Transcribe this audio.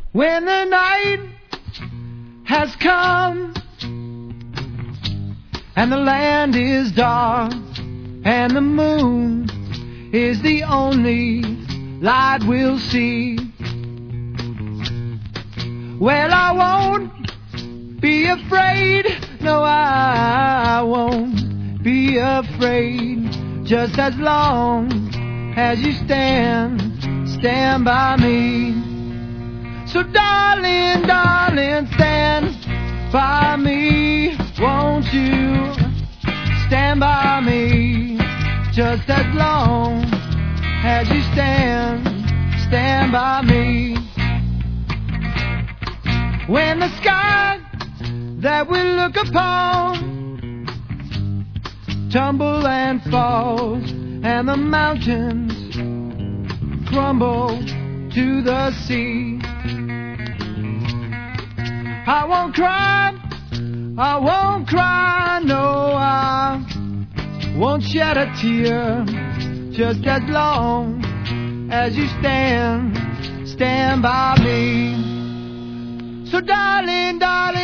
When the night has come and the land is dark and the moon is the only light we'll see, well, I won't be afraid. No, I won't be afraid, just as long as you stand by me. So darling, darling, stand by me. Won't you stand by me, just as long as you stand by me. When the sky that we look upon tumble and falls, and the mountains crumble to the sea, I won't cry, no, I won't shed a tear, just as long as you stand by me. So darling, darling,